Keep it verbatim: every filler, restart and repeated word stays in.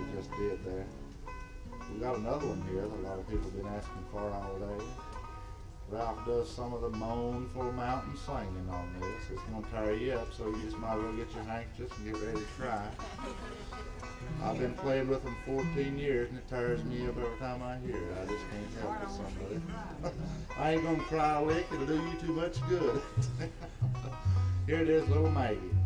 just did there. We got another one here that a lot of people have been asking for all day. Ralph does some of the mournful mountain singing on this. It's going to tear you up, so you just might as well get your handkerchiefs and get ready to cry. I've been playing with them fourteen years and it tears me up every time I hear it. I just can't help it, somebody. I ain't going to cry a lick. It'll do you too much good. Here it is, little Maggie.